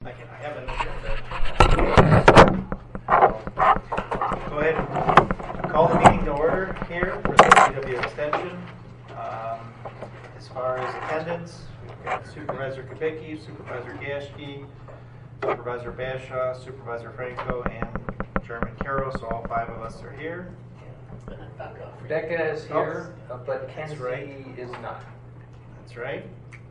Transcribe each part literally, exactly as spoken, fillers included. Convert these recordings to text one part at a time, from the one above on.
I can I have an agenda. Go ahead and call the meeting to order here for the C W Extension. Um, as far as attendance, we've got Supervisor Kubicki, Supervisor Gaschke, Supervisor Bashaw, Supervisor Franco, and Chairman Carroll, so all five of us are here. Becca is here, Oh, uh, but Kenzie right. is not. That's right.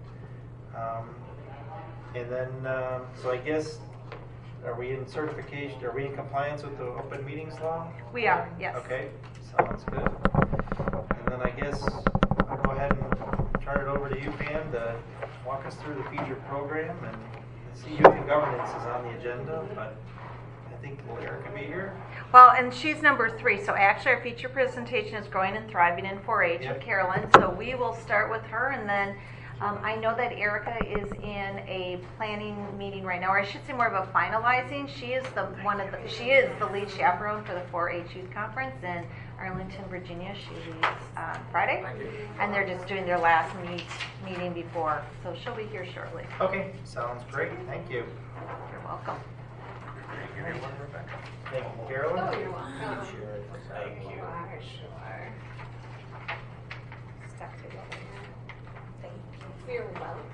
Um, and then, um, so I guess, are we in certification, are we in compliance with the open meetings law? We are, yes. Okay, sounds good. And then I guess I'll go ahead and turn it over to you, Pam, to walk us through the feature program. And I see youth and governance is on the agenda, but I think will Erica be here? Well, and she's number three, so actually our feature presentation is Growing and Thriving in four H Yep. with Carolyn, so we will start with her, and then um, I know that Erica is in a planning meeting right now, or I should say more of a finalizing. She is the one of the, she is the lead chaperone for the four H Youth Conference in Arlington, Virginia. She leads on Friday, and they're just doing their last meet meeting before, so she'll be here shortly. Okay, sounds great. Thank you. You're welcome. Thank you, Carolyn. Oh, you're welcome. Thank you. Sure, sure. Stuck together now. Thank you. You're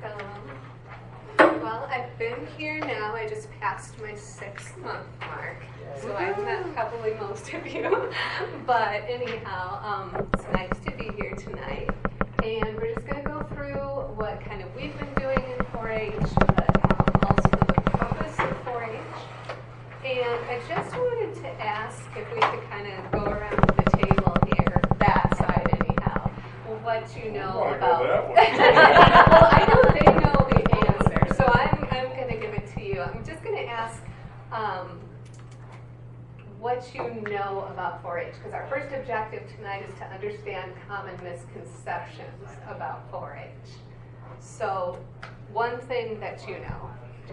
welcome. Well, I've been here now. I just passed my six month mark. So I've met probably most of you. But anyhow, um, it's nice to be here tonight. And we're just going to go through what kind of we've been doing in four H, but um, also the purpose of four H. And I just wanted to ask if we could kind of go around the table here, that side anyhow, what you know I about. go that way. Well, I know they know the answer, so I'm I'm going to give it to you. I'm just going to ask um, what you know about four H, because our first objective tonight is to understand common misconceptions about four H. So, one thing that you know.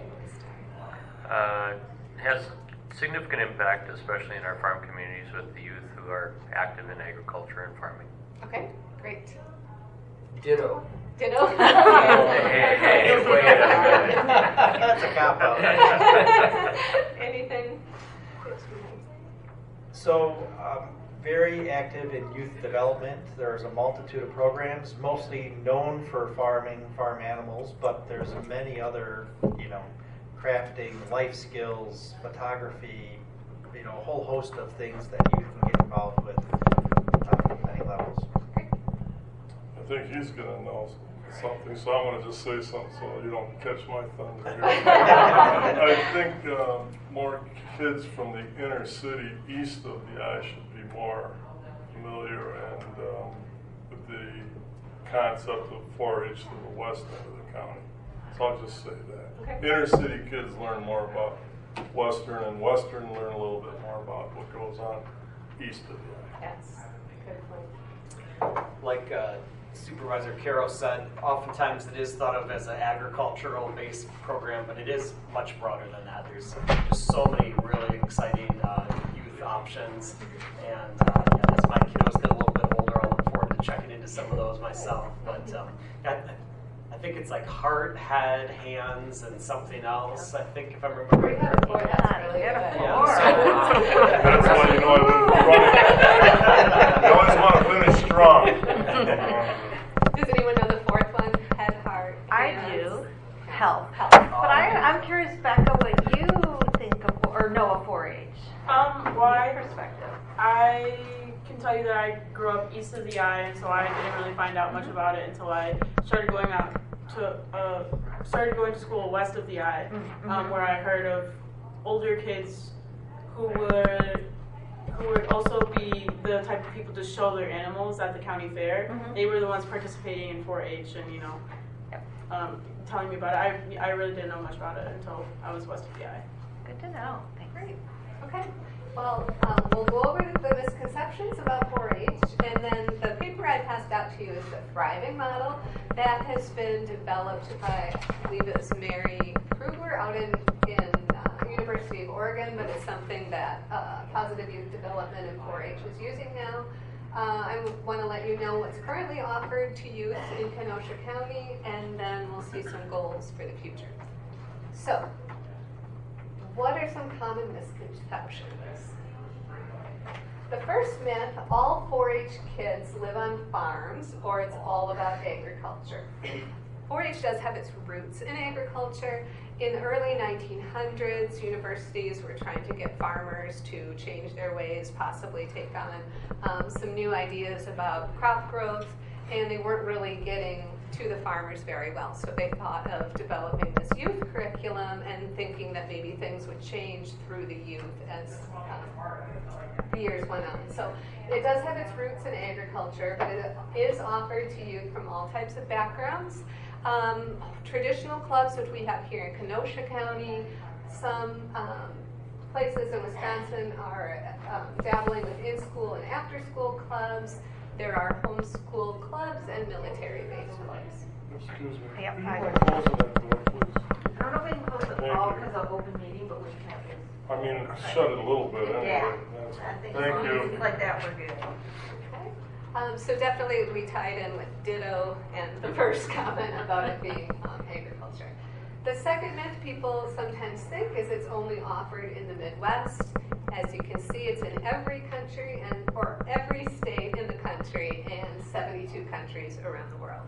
Uh, has significant impact, especially in our farm communities with the youth who are active in agriculture and farming. Okay, great. Ditto. Ditto. Hey, hey, wait a minute. That's a cop out. Anything? So, um, very active in youth development. There's a multitude of programs, mostly known for farming, farm animals, but there's many other, you know, crafting, life skills, photography, you know, a whole host of things that you can get involved with on many levels. I think he's going to know something, so I'm going to just say something so you don't catch my thunder here. I think uh, more kids from the inner city east of the I should be more familiar and um, with the concept of four H to the west end of the county. So I'll just say that. Okay. Inner city kids learn more about Western, and Western learn a little bit more about what goes on east of the I. Yes, good point. Like uh, Supervisor Carroll said, oftentimes it is thought of as an agricultural-based program, but it is much broader than that. There's just so many really exciting uh, youth options, and uh, yeah, as my kiddos get a little bit older, I'll look forward to checking into some of those myself. But um, I, I think it's like heart, head, hands, and something else. I think if I'm remembering correctly. Boy, that's really good. Yeah, That's why you know I wouldn't run it. You always want to finish strong. Does anyone know the fourth one? Head, heart, I hands? do. Health. Health. But I, I'm curious, Becca, what you think of, or know of four H. Um, well, I, Perspective. I can tell you that I grew up east of the I, and so I didn't really find out much about it until I started going out to, uh, started going to school west of the I, Mm-hmm. um, where I heard of older kids who would, who would also be the type of people to show their animals at the county fair. Mhm. They were the ones participating in four H and, you know, um, telling me about it. I, I really didn't know much about it until I was west of the I. Good to know. Thanks. Great. Okay. Well, um, we'll go over the misconceptions about four H, and then the paper I passed out to you is the Thriving Model. That has been developed by, I believe it was Mary Kruger out in, in uh, University of Oregon, but it's something that uh, Positive Youth Development in four H is using now. Uh, I want to let you know what's currently offered to youth in Kenosha County, and then we'll see some goals for the future. So, what are some common misconceptions? The first myth, all four H kids live on farms, or it's all about agriculture. four H does have its roots in agriculture. In the early nineteen hundreds, universities were trying to get farmers to change their ways, possibly take on um, some new ideas about crop growth, and they weren't really getting to the farmers very well. So they thought of developing this youth curriculum and thinking that maybe things would change through the youth as um, the years went on. So it does have its roots in agriculture, but it is offered to youth from all types of backgrounds. Um, traditional clubs, which we have here in Kenosha County, some um, places in Wisconsin are um, dabbling with in-school and after-school clubs. There are homeschool clubs and military-based clubs. Excuse me. Yep, Can I- you close that door, please? I don't know if we can close it Thank all you. because of open meeting, but we can have this. I mean, shut it a little bit anyway. Yeah. That's- I think as Thank long as you. it's like that, we're good. Okay. Um, so definitely we tied in with ditto and the first comment about it being um, agriculture. The second myth people sometimes think is it's only offered in the Midwest. As you can see, it's in every country and or every state in the country and seventy-two countries around the world.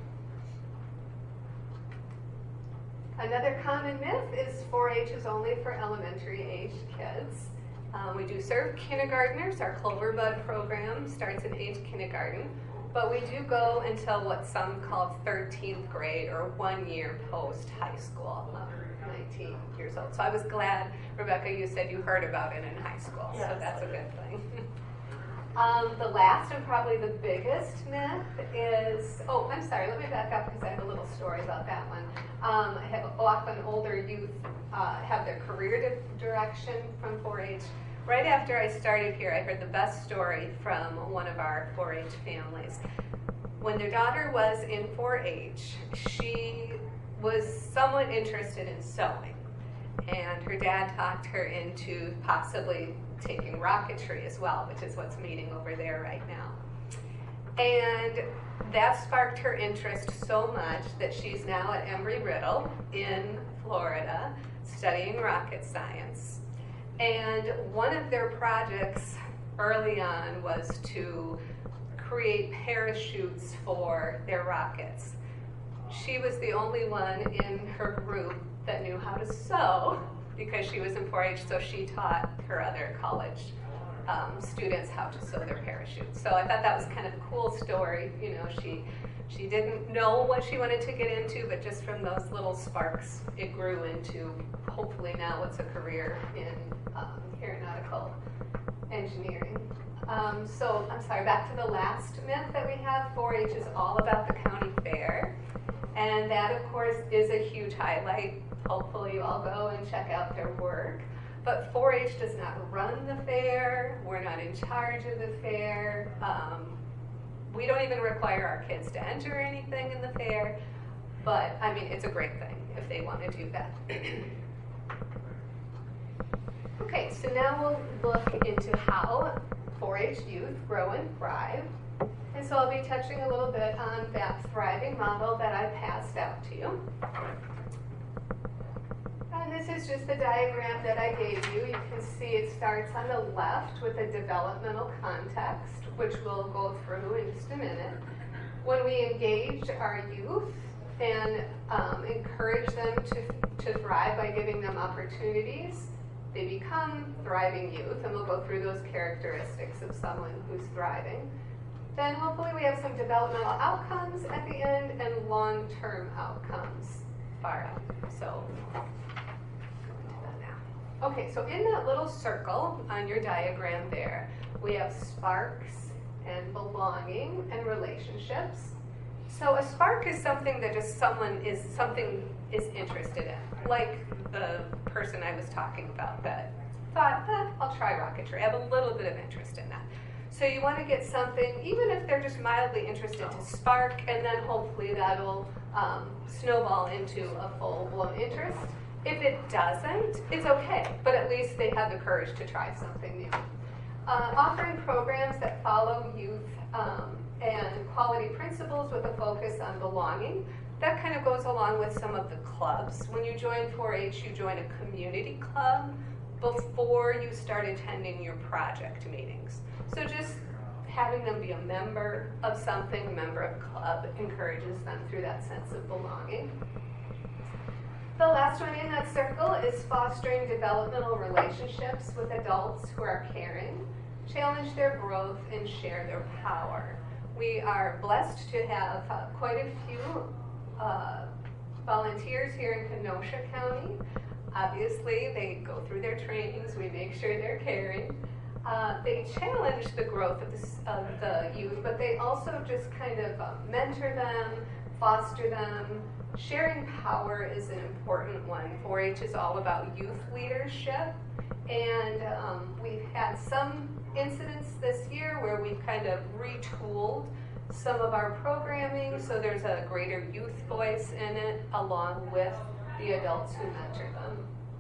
Another common myth is four H is only for elementary age kids. Um, we do serve kindergartners. Our Cloverbud program starts in age kindergarten, but we do go until what some call thirteenth grade or one year post high school, um, nineteen years old. So I was glad, Rebecca, you said you heard about it in high school, so Yes, that's I a did. good thing. Um, the last and probably the biggest myth is, oh, I'm sorry, let me back up because I have a little story about that one. Um, I have often older youth uh, have their career di- direction from four H. Right after I started here, I heard the best story from one of our four H families. When their daughter was in four H, she was somewhat interested in sewing. And her dad talked her into possibly taking rocketry as well, which is what's meeting over there right now. And that sparked her interest so much that she's now at Embry-Riddle in Florida studying rocket science. And one of their projects early on was to create parachutes for their rockets. She was the only one in her group that knew how to sew because she was in four H, so she taught her other college um, students how to sew their parachutes. So I thought that was kind of a cool story. You know, she she didn't know what she wanted to get into, but just from those little sparks, it grew into hopefully now what's a career in um, aeronautical engineering. Um, so I'm sorry, back to the last myth that we have. four H is all about the county fair. And that, of course, is a huge highlight. Hopefully you all go and check out their work. But four H does not run the fair. We're not in charge of the fair. Um, we don't even require our kids to enter anything in the fair. But, I mean, it's a great thing if they want to do that. Okay, so now we'll look into how four H youth grow and thrive. And so I'll be touching a little bit on that thriving model that I passed out to you. And this is just the diagram that I gave you. You can see it starts on the left with a developmental context, which we'll go through in just a minute. When we engage our youth and um, encourage them to, to thrive by giving them opportunities, they become thriving youth, and we'll go through those characteristics of someone who's thriving. Then hopefully we have some developmental outcomes at the end and long-term outcomes far out. So, go into that now. Okay, so in that little circle on your diagram there, we have sparks and belonging and relationships. So a spark is something that just someone is something is interested in, like the person I was talking about that thought, eh, I'll try rocketry. I have a little bit of interest in that. So you want to get something, even if they're just mildly interested, to spark, and then hopefully that'll um, snowball into a full-blown interest. If it doesn't, it's okay, but at least they have the courage to try something new. Uh, offering programs that follow youth um, and quality principles with a focus on belonging. that kind of goes along with some of the clubs. When you join four H, you join a community club before you start attending your project meetings. So just having them be a member of something, a member of a club, encourages them through that sense of belonging. The last one in that circle is fostering developmental relationships with adults who are caring, challenge their growth, and share their power. We are blessed to have uh, quite a few uh, volunteers here in Kenosha County. Obviously, they go through their trainings, we make sure they're caring. Uh, they challenge the growth of the, of the youth, but they also just kind of uh, mentor them, foster them. Sharing power is an important one. four H is all about youth leadership, and um, we've had some incidents this year where we've kind of retooled some of our programming so there's a greater youth voice in it along with the adults who mentor them.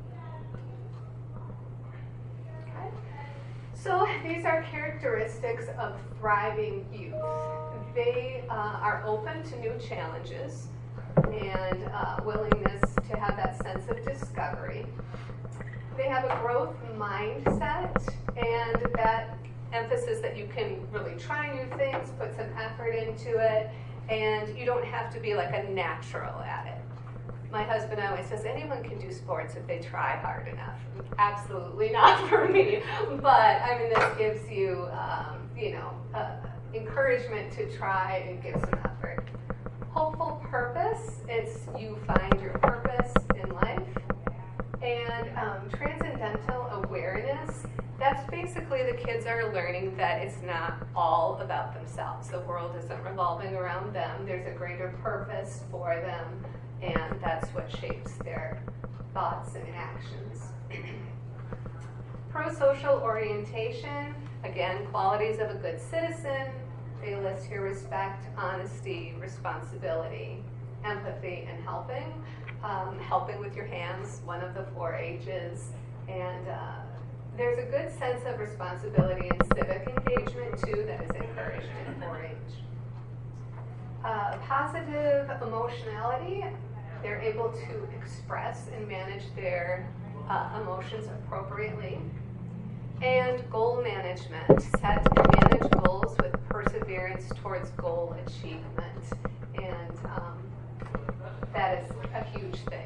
Okay. So these are characteristics of thriving youth. They uh, are open to new challenges and uh, willingness to have that sense of discovery. They have a growth mindset and that emphasis that you can really try new things, put some effort into it, and you don't have to be like a natural at it. My husband always says anyone can do sports if they try hard enough. Absolutely not for me, but I mean this gives you, um, you know, uh, encouragement to try and give some effort. Hopeful purpose, it's you find your purpose in life. And um, transcendental awareness, that's basically the kids are learning that it's not all about themselves. The world isn't revolving around them. There's a greater purpose for them, and that's what shapes their thoughts and actions. Pro-social orientation, again, qualities of a good citizen. They list here respect, honesty, responsibility, empathy, and helping. Um, helping with your hands, one of the four H's. And uh, there's a good sense of responsibility and civic engagement, too, that is encouraged in four H. Uh, positive emotionality, they're able to express and manage their uh, emotions appropriately. And goal management, set and manage goals with perseverance towards goal achievement. And um, that is a huge thing.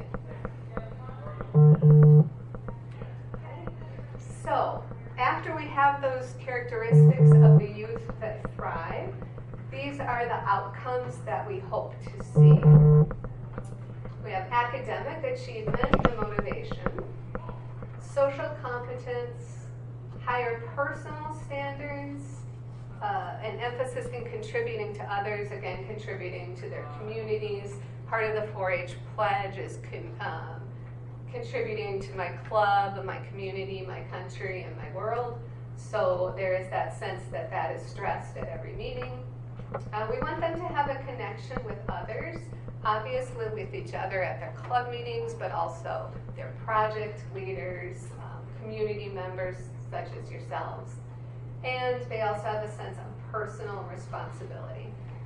So, after we have those characteristics of the youth that thrive, these are the outcomes that we hope to see. We have academic achievement and motivation, social competence, higher personal standards, uh, an emphasis in contributing to others, again, contributing to their communities. Part of the four H pledge is con, um, contributing to my club, my community, my country, and my world. So there is that sense that that is stressed at every meeting. Uh, we want them to have a connection with others, obviously with each other at their club meetings, but also their project leaders, um, community members such as yourselves. And they also have a sense of personal responsibility.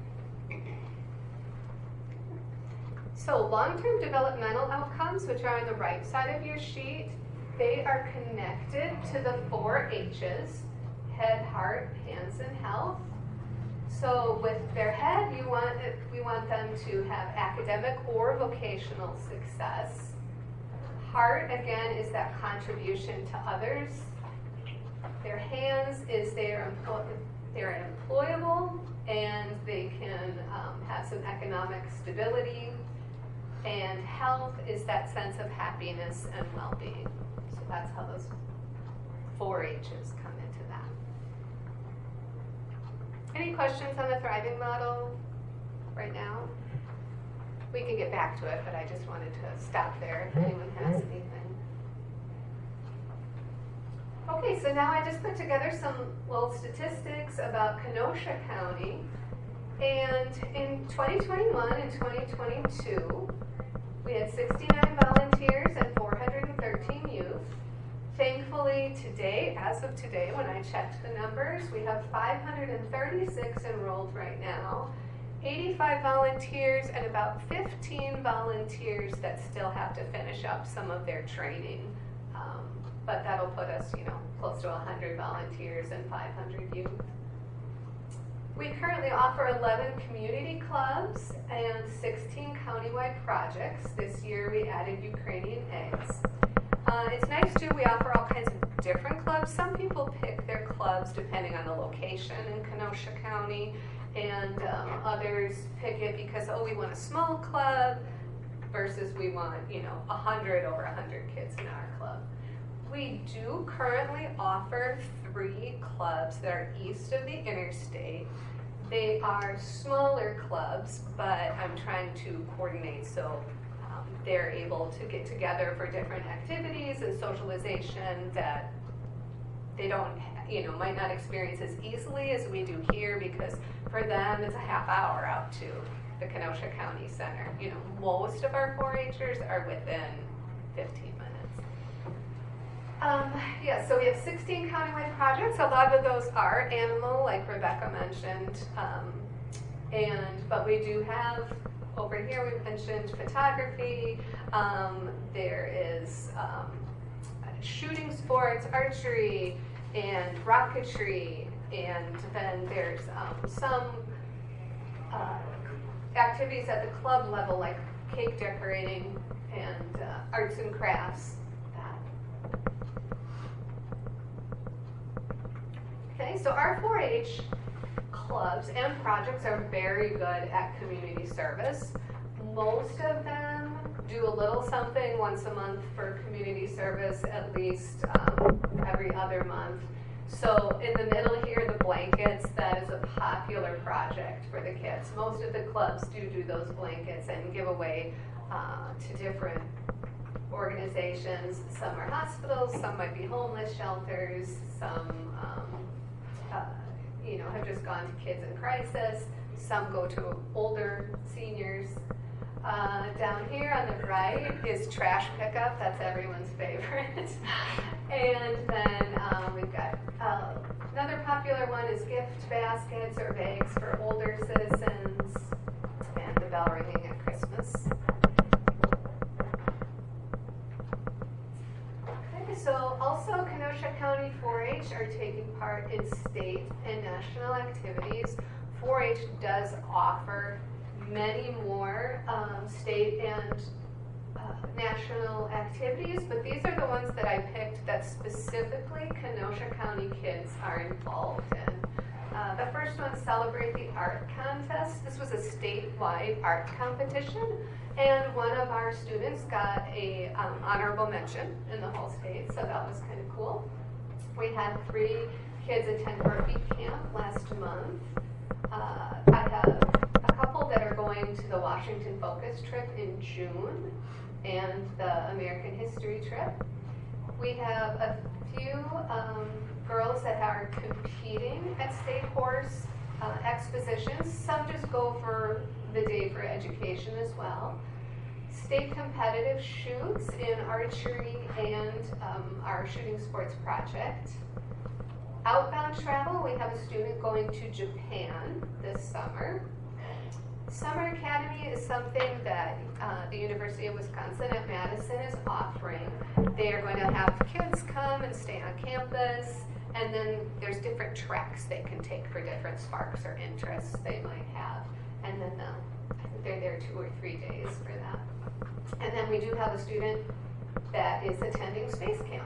So long-term developmental outcomes, which are on the right side of your sheet, they are connected to the four H's, head, heart, hands, and health. So with their head, you want it, we want them to have academic or vocational success. Heart, again, is that contribution to others. Their hands is they're, employ they're employable and they can um, have some economic stability. And health is that sense of happiness and well-being. So that's how those four H's come into that. Any questions on the thriving model right now? We can get back to it, but I just wanted to stop there if anyone has anything. Okay, so now I just put together some little statistics about Kenosha County. And in twenty twenty-one and twenty twenty-two, we had sixty-nine volunteers and four hundred thirteen youth. Thankfully, today, as of today, when I checked the numbers, we have five hundred thirty-six enrolled right now. eighty-five volunteers and about fifteen volunteers that still have to finish up some of their training. Um, but that'll put us, you know, close to one hundred volunteers and five hundred youth. We currently offer eleven community clubs and sixteen countywide projects. This year we added Ukrainian eggs. Uh, it's nice too, we offer all kinds of different clubs. Some people pick their clubs depending on the location in Kenosha County, and um, others pick it because, oh, we want a small club versus we want, you know, one hundred, over one hundred kids in our club. We do currently offer three clubs that are east of the interstate. They are smaller clubs, but I'm trying to coordinate so um, they're able to get together for different activities and socialization that they don't, you know, might not experience as easily as we do here, because for them it's a half hour out to the Kenosha County Center. You know, most of our four H'ers are within fifteen minutes. Um, yeah, so we have sixteen countywide projects. A lot of those are animal, like Rebecca mentioned, um, and but we do have over here. We mentioned photography. Um, there is um, shooting sports, archery, and rocketry, and then there's um, some uh, activities at the club level, like cake decorating and uh, arts and crafts. Okay, so our four H clubs and projects are very good at community service. Most of them do a little something once a month for community service, at least um, every other month. So in the middle here, the blankets, that is a popular project for the kids. Most of the clubs do do those blankets and give away uh, to different organizations. Some are hospitals, some might be homeless shelters, some um, uh, you know, have just gone to kids in crisis. Some go to older seniors. Uh, down here on the right is trash pickup. That's everyone's favorite. And then um, we've got uh, another popular one is gift baskets or bags for older citizens, and the bell ringing at Christmas. Okay, so also Kenosha County four H are taking part in state and national activities. four H does offer many more um, state and uh, national activities, but these are the ones that I picked that specifically Kenosha County kids are involved in. Uh, the first one, Celebrate the Art Contest. This was a statewide art competition, and one of our students got a um, honorable mention in the whole state, so that was kind of cool. We had three kids attend Heartbeat Camp last month. Uh, I have a couple that are going to the Washington Focus trip in June and the American History trip. We have a few um, girls that are competing at state horse uh, expositions. Some just go for the day for education as well. State competitive shoots in archery and um, our shooting sports project. Outbound travel, we have a student going to Japan this summer. Summer Academy is something that uh, the University of Wisconsin at Madison is offering. They are going to have kids come and stay on campus, and then there's different tracks they can take for different sparks or interests they might have. And then uh, I think they're there two or three days for that. And then we do have a student that is attending Space Camp.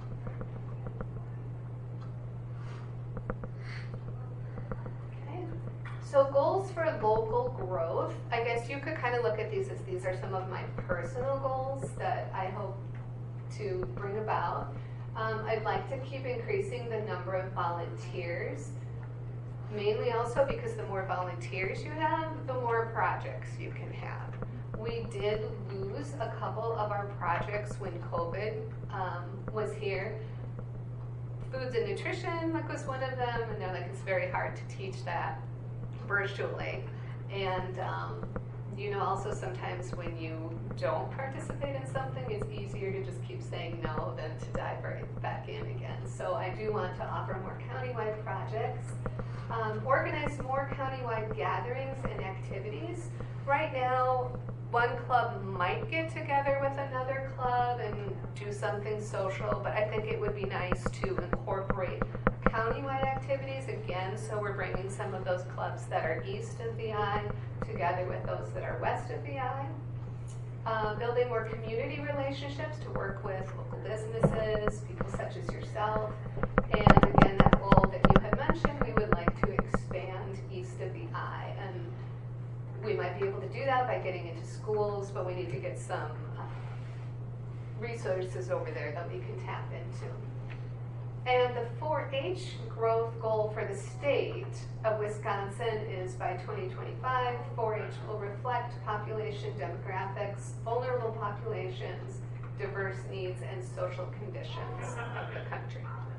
So goals for local growth, I guess you could kind of look at these as these are some of my personal goals that I hope to bring about. Um, I'd like to keep increasing the number of volunteers, mainly also because the more volunteers you have, the more projects you can have. We did lose a couple of our projects when COVID um, was here. Foods and nutrition, like, was one of them, and they're like, it's very hard to teach that virtually, and um, you know, also sometimes when you don't participate in something, it's easier to just keep saying no than to dive right back in again. So I do want to offer more countywide projects, um, organize more countywide gatherings and activities. Right now, one club might get together with another club and do something social, but I think it would be nice to incorporate countywide activities again, so we're bringing some of those clubs that are east of the I together with those that are west of the I. Uh, building more community relationships to work with local businesses, people such as yourself. And again, that goal that you had mentioned, we would like to expand east of the I. And we might be able to do that by getting into schools, but we need to get some uh, resources over there that we can tap into. And the four H growth goal for the state of Wisconsin is by twenty twenty-five, four H will reflect population demographics, vulnerable populations, diverse needs, and social conditions of the country.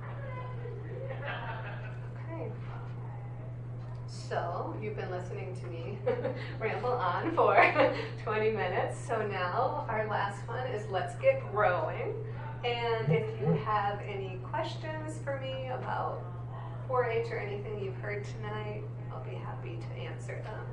Okay. So, you've been listening to me ramble on for twenty minutes. So now, our last one is let's get growing. And if you have any questions for me about four H or anything you've heard tonight, I'll be happy to answer them.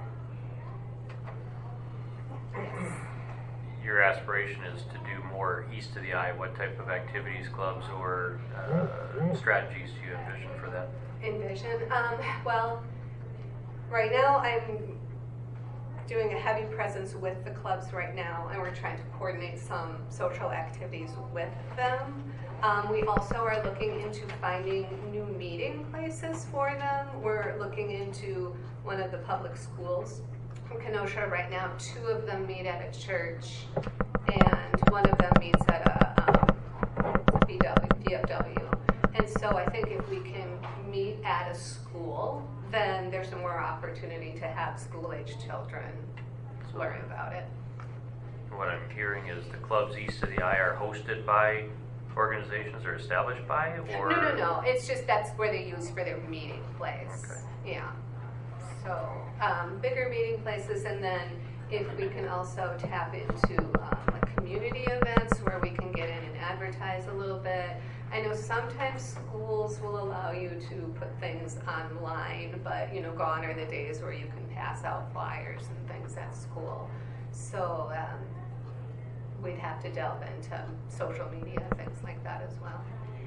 Yes. Your aspiration is to do more east of the I. What type of activities, clubs, or uh, strategies do you envision for that? Envision? Um, well, right now I'm doing a heavy presence with the clubs right now, and we're trying to coordinate some social activities with them. Um, we also are looking into finding new meeting places for them. We're looking into one of the public schools in Kenosha right now. Two of them meet at a church, and one of them meets at a um, B F W. And so I think if we can meet at a school, then there's more opportunity to have school-age children learn about it. What I'm hearing is the clubs east of the I are hosted by organizations or established by, or? No, no, no. It's just that's where they use for their meeting place. Okay. Yeah. So um, bigger meeting places, and then if we can also tap into um, like community events where we can get in and advertise a little bit. I know sometimes schools will allow you to put things online, but you know, gone are the days where you can pass out flyers and things at school. So um, we'd have to delve into social media, things like that as well.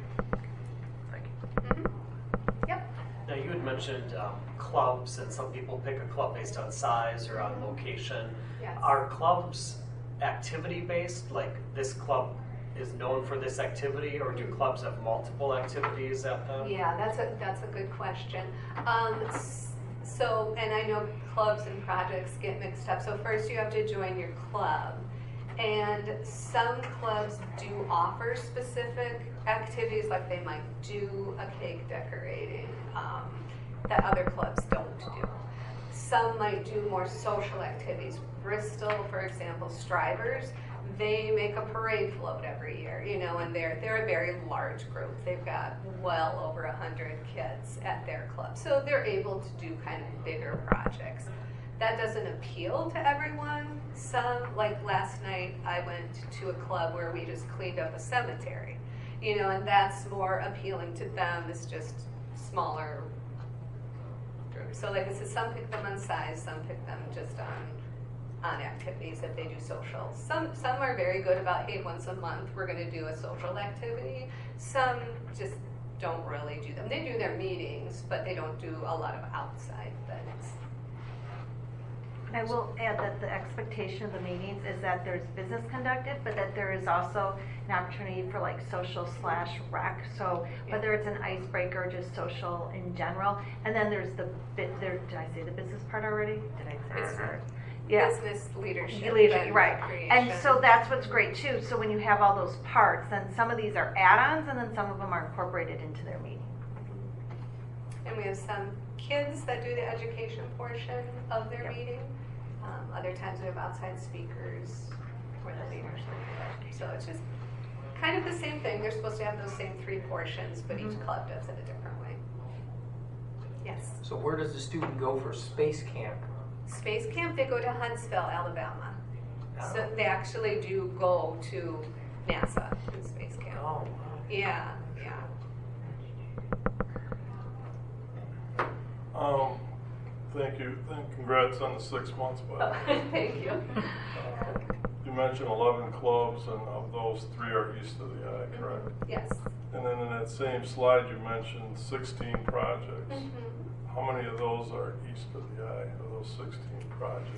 Thank you. Mm-hmm. Yep. Now, you had mentioned um, clubs, and some people pick a club based on size or on location. Yes. Are clubs activity-based, like this club is known for this activity, or do clubs have multiple activities at them? Yeah, that's a that's a good question. Um, so, and I know clubs and projects get mixed up. So first you have to join your club. And some clubs do offer specific activities, like they might do a cake decorating um, that other clubs don't do. Some might do more social activities. Bristol, for example, Strivers, they make a parade float every year, you know, and they're they're a very large group. They've got well over a hundred kids at their club, so they're able to do kind of bigger projects. That doesn't appeal to everyone. Some, like last night, I went to a club where we just cleaned up a cemetery, you know, and that's more appealing to them. It's just smaller groups. So like I said, some pick them on size, some pick them just on on activities if they do social. Some some are very good about, hey, once a month we're going to do a social activity. Some just don't really do them. They do their meetings, but they don't do a lot of outside things. I will add that the expectation of the meetings is that there's business conducted, but that there is also an opportunity for like social slash rec. So whether it's an icebreaker, just social in general, and then there's the bit there. Did I say the business part already? Did I say it first? Yeah. Business leadership. Leadership, and right. recreation. And so that's what's great too. So when you have all those parts, then some of these are add-ons, and then some of them are incorporated into their meeting. And we have some kids that do the education portion of their Yep. meeting. Um, other times we have outside speakers or the leaders. So it's just kind of the same thing. They're supposed to have those same three portions, but each club does it a different way. Yes. So where does the student go for space camp? Space Camp, they go to Huntsville, Alabama. So Oh. they actually do go to NASA in Space Camp. Oh, wow. Yeah, yeah. Um, thank you, and congrats on the six months, Oh, but thank you. uh, you mentioned eleven clubs, and of those, three are east of the I, correct? Yes. And then in that same slide, you mentioned sixteen projects. Mhm. How many of those are east of the I, of those sixteen projects?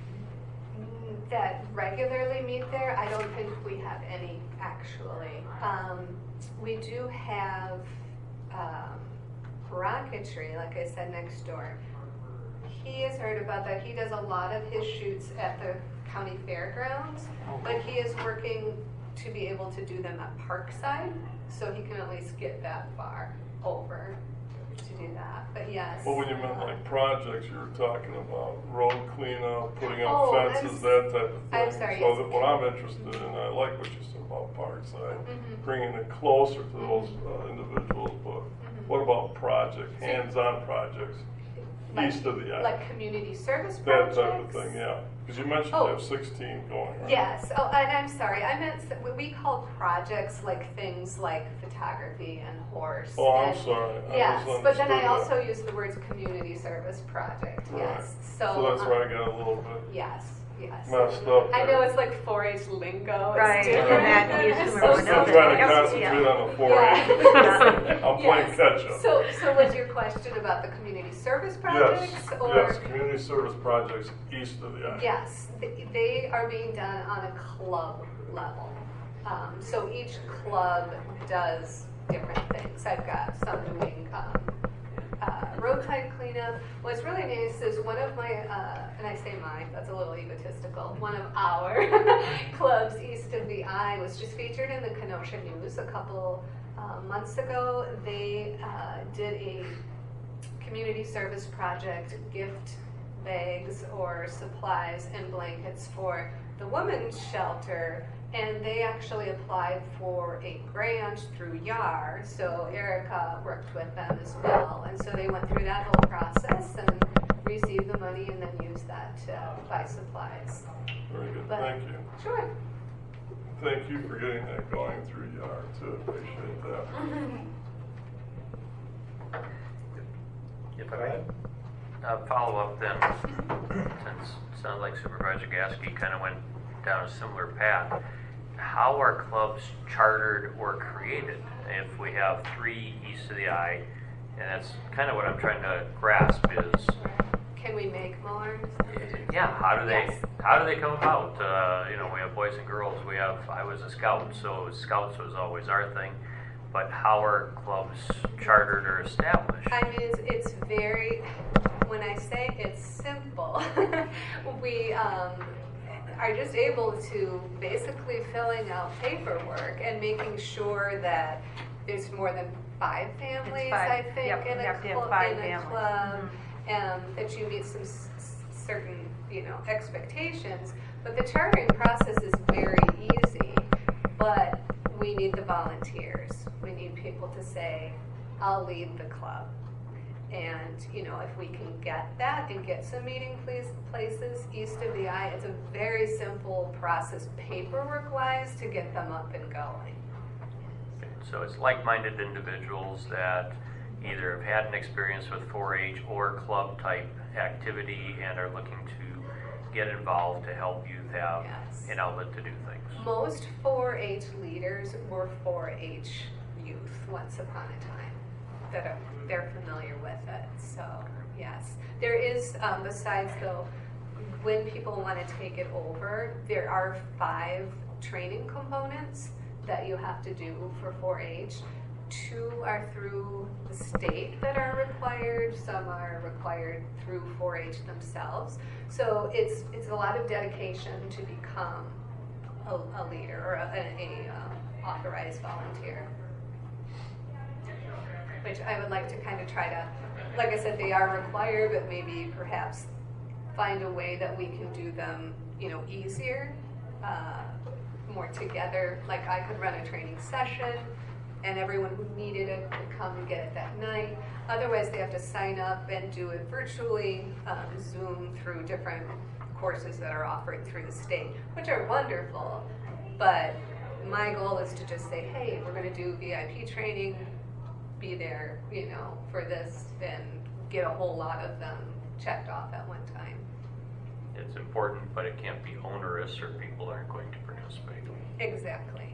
That regularly meet there, I don't think we have any actually. Um, we do have um, rocketry, like I said, next door. He has heard about that. He does a lot of his shoots at the county fairgrounds, but he is working to be able to do them at Parkside, so he can at least get that far over to do that. But yes. Well, when you meant like projects, you were talking about road cleanup, putting up Oh, I'm fences, s- that type of thing. I'm sorry, So yes. that what I'm interested in, I like what you said about Parkside, Mhm. bringing it closer to those uh, individuals, but Mhm. what about project, hands-on projects, Like- east of the I? Like community service That projects. type of thing, yeah. Because you mentioned Oh. you have sixteen going, right? Yes. Oh, and I'm sorry. I meant s- what we call projects like things like photography and horse. Oh, I'm and- sorry. I Yes, but then I misunderstood also use the words community service project. Right. Yes. So. So that's um, where I got a little bit Yes. Yes. messed up I there. know it's like four H lingo. It's Right, different. and that gives It's them so a I'm still window. trying to Yep. concentrate Yeah. on the four Yeah. H. I'm playing Yes. catch up. So, so was your question about the community service projects? Yes, or? yes, community service projects east of the I. Yes, th- they are being done on a club level. Um, so each club does different things. I've got some doing um, uh, roadside cleanup. What's really nice is one of my, uh, and I say mine, that's a little egotistical, one of our clubs east of the I was just featured in the Kenosha News a couple uh, months ago. They uh, did a community service project, gift bags or supplies and blankets for the women's shelter, and they actually applied for a grant through Y A R, so Erica worked with them as well, and so they went through that whole process and received the money and then used that to buy supplies. Very good, But- thank you. Sure. Thank you for getting that going through Y A R too, appreciate that. If I may, uh, follow up then, since it sounds like Supervisor Gasky kind of went down a similar path. How are clubs chartered or created? If we have three east of the I, and that's kind of what I'm trying to grasp is, Can we make more? yeah, how do they, Yes. how do they come about? Uh, you know, we have boys and girls. We have, I was a scout, so scouts was always our thing. But how are clubs chartered or established? I mean, it's, it's very, when I say it's simple, we um, are just able to basically filling out paperwork and making sure that there's more than five families, five. I think, Yep, in you a, have to have cl- five in a families. club, um, that you meet some s- s- certain, you know, expectations. But the chartering process is very easy, but we need the volunteers. We need people to say, I'll lead the club. And, you know, if we can get that and get some meeting place, places east of the I, it's a very simple process paperwork-wise to get them up and going. So it's like-minded individuals that either have had an experience with four H or club-type activity and are looking to get involved to help youth have Yes. an outlet to do things. Most four H leaders were four H youth once upon a time that are, they're familiar with it. So, yes. There is, um, besides though, when people want to take it over, there are five training components that you have to do for four H. Two are through the state that are required. Some are required through four H themselves. So it's it's a lot of dedication to become a, a leader or a, a, a um, authorized volunteer. Which I would like to kind of try to, like I said, they are required, but maybe perhaps find a way that we can do them, you know, easier, uh, more together. Like I could run a training session and everyone who needed it could come and get it that night. Otherwise, they have to sign up and do it virtually, um, Zoom through different courses that are offered through the state, which are wonderful. But my goal is to just say, hey, we're going to do V I P training, be there, you know, for this, and get a whole lot of them checked off at one time. It's important, but it can't be onerous or people aren't going to participate. Exactly.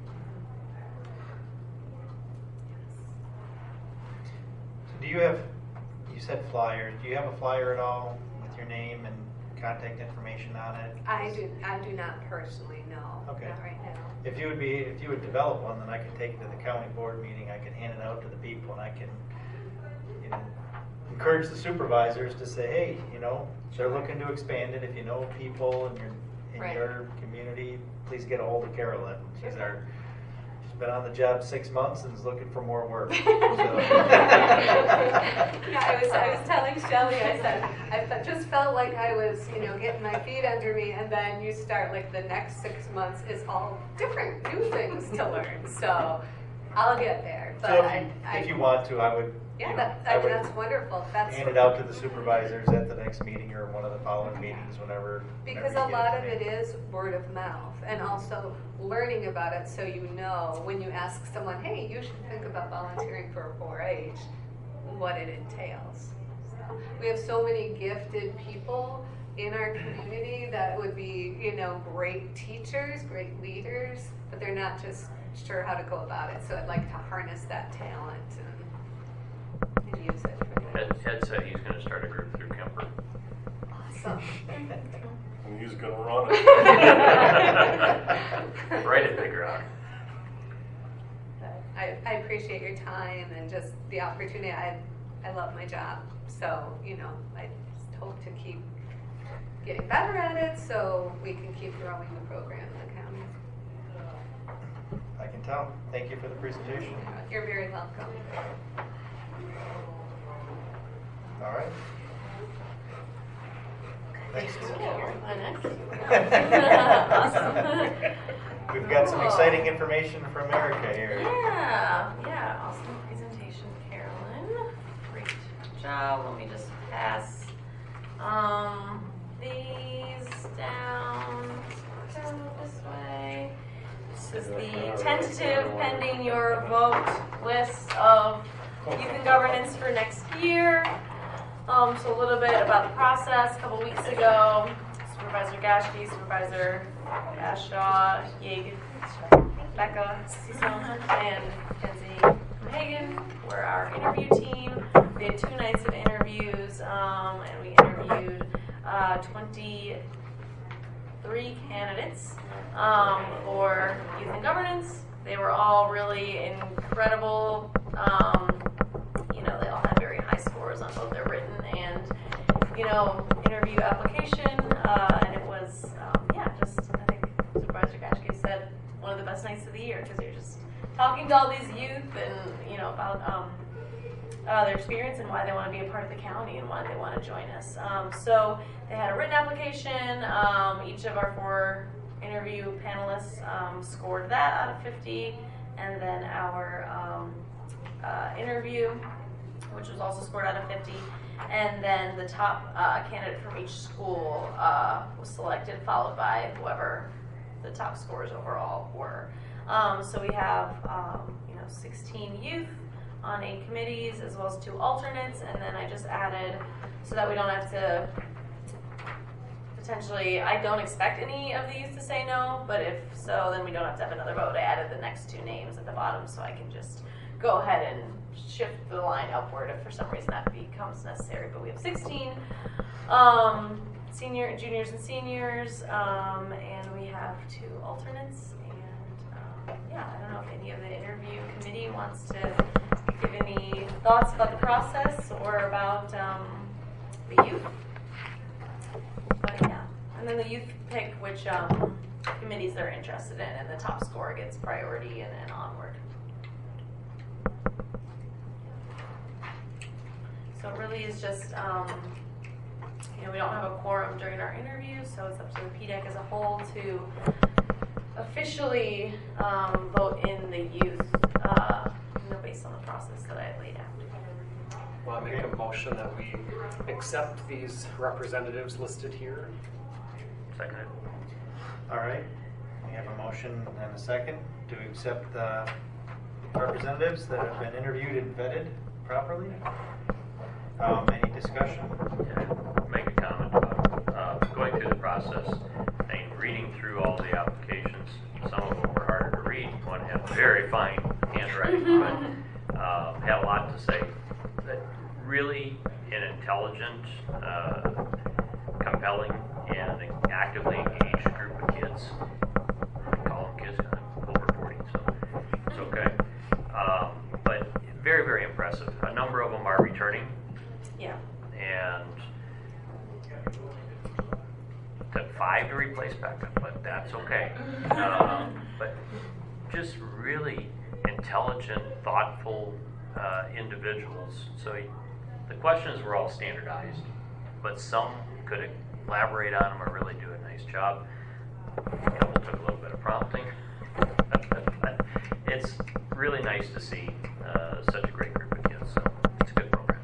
So do you have, you said flyers, do you have a flyer at all with your name and contact information on it? I do. I do not personally know. Okay. Not right now. If you would be, if you would develop one, then I could take it to the county board meeting, I could hand it out to the people, and I can, you know, encourage the supervisors to say, hey, you know, they're looking to expand it. If you know people in your in Right. your community, please get a hold of Carolyn. She's our, she's been on the job six months and is looking for more work. So. Yeah, I was. I was telling Shelly. I said I fe- just felt like I was, you know, getting my feet under me, and then you start like the next six months is all different, new things to learn. So I'll get there. But So if I, you, I, if you want to, I would, yeah, you know, that, I I, would that's wonderful. That's hand it out to the supervisors at the next meeting or one of the following meetings, whenever. Because whenever a you lot get of to it me. is word of mouth, and also learning about it so you know when you ask someone, hey, you should think about volunteering for four H, what it entails. So we have so many gifted people in our community that would be, you know, great teachers, great leaders, but they're not just sure how to go about it. So I'd like to harness that talent and, and use it for that. Ed, Ed said he's going to start a group through Kemper. Awesome. And he's gonna run it. Right at the ground. I, I appreciate your time and just the opportunity. I, I love my job. So, you know, I just hope to keep getting better at it so we can keep growing the program in the county. I can tell. Thank you for the presentation. You're very welcome. All right. Next. Awesome. We've got some Cool. exciting information from Erica here. Yeah, yeah, awesome presentation, Carolyn. Great job. Let me just pass um, these down down this way. This is the tentative pending your vote list of youth and governance for next year. Um, so a little bit about the process. A couple weeks ago, Supervisor Gashke, Supervisor Ashaw, Yig, Becca, Cecil, and Kenzie Hagan were our interview team. We had two nights of interviews, um, and we interviewed uh, twenty-three candidates um, for youth and governance. They were all really incredible. Um, you know, they all had very high scores on both their written and, you know, interview application, uh, and it was, um, yeah, just, I think Supervisor Gashke said, one of the best nights of the year, because you're just talking to all these youth and, you know, about um, uh, their experience and why they want to be a part of the county and why they want to join us. Um, so they had a written application. Um, each of our four interview panelists um, scored that out of fifty, and then our um, uh, interview, which was also scored out of fifty, and then the top uh, candidate from each school uh, was selected, followed by whoever the top scores overall were. Um, so we have um, you know sixteen youth on eight committees, as well as two alternates, and then I just added so that we don't have to potentially, I don't expect any of these to say no, but if so, then we don't have to have another vote. I added the next two names at the bottom so I can just go ahead and shift the line upward if for some reason that becomes necessary. But we have sixteen um, senior, juniors and seniors, um, and we have two alternates. And um, yeah, I don't know if any of the interview committee wants to give any thoughts about the process or about um, the youth. But yeah, and then the youth pick which um, committees they're interested in, and the top score gets priority and then onward. So it really is just, um, you know, we don't have a quorum during our interviews, so it's up to the P D E C as a whole to officially um, vote in the youth uh, make a motion that we accept these representatives listed here. Second. All right, we have a motion and a second to accept the representatives that have been interviewed and vetted properly. Um, any discussion? Yeah, make a comment about uh, going through the process and reading through all the applications. Some of them were harder to read. One had very fine handwriting, but uh, had a lot to say. That really an intelligent, uh, compelling, and actively engaged group of kids. I call them kids because I'm over forty, so it's okay. Um, but very, very impressive. A number of them are returning. Yeah. And took five to replace Becca, but that's okay. Um, but just really intelligent, thoughtful uh, individuals. So he, the questions were all standardized, but some could elaborate on them or really do a nice job. A couple took a little bit of prompting. But it's really nice to see uh, such a great group of kids. So it's a good program.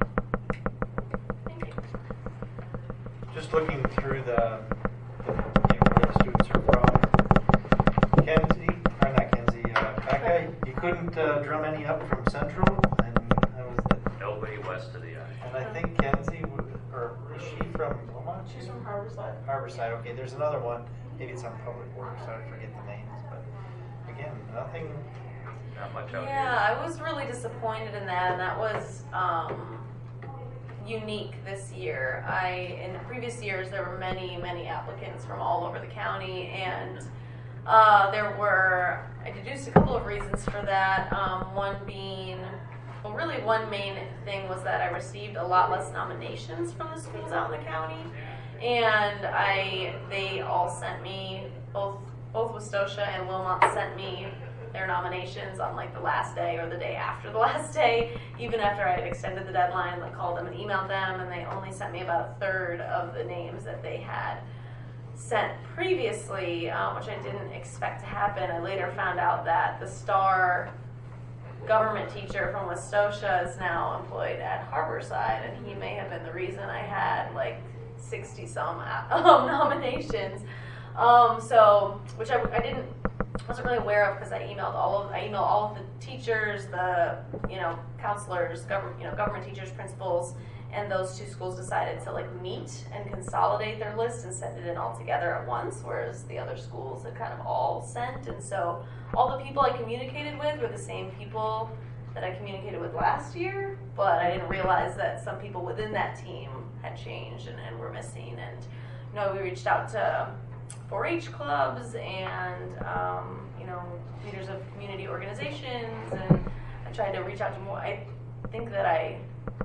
Just looking through the, the you know, where the students are from. Kenzie, or not Kenzie, uh, Becca, you couldn't uh, drum any up from Central, and that was the, Nobody west of the eye. and I think Kenzie, would, or is she from Wilmot? She's from Harborside. Harborside. Okay, there's another one. Maybe it's on Public Works. I forget the names, but again, nothing. Not much out Yeah, I was really disappointed in that, and that was um, unique this year. I in previous years there were many, many applicants from all over the county, and uh, there were I deduced a couple of reasons for that. Um, one being, well, really one main thing was that I received a lot less nominations from the schools out in the county, and I they all sent me both both Westosha and Wilmot sent me their nominations on like the last day or the day after the last day, even after I had extended the deadline, like called them and emailed them, and they only sent me about a third of the names that they had sent previously, um, which I didn't expect to happen. I later found out that the star government teacher from Westosha is now employed at Harborside, and he may have been the reason I had like sixty some um, nominations. Um, so, which I, I didn't wasn't really aware of because I emailed all of I emailed all of the teachers, the you know counselors, government you know government teachers, principals, and those two schools decided to like meet and consolidate their list and send it in all together at once, whereas the other schools had kind of all sent. And so all the people I communicated with were the same people that I communicated with last year, but I didn't realize that some people within that team had changed and, and were missing. And you know we reached out to four H clubs and um, you know leaders of community organizations, and I tried to reach out to more. I think that I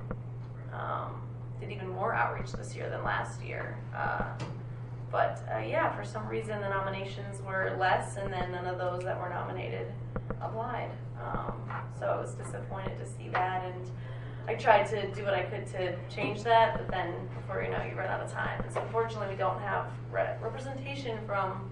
um, did even more outreach this year than last year. Uh, but uh, yeah, for some reason the nominations were less, and then none of those that were nominated applied. Um, so I was disappointed to see that, and I tried to do what I could to change that, but then before you know, you run out of time. And so unfortunately, we don't have re- representation from,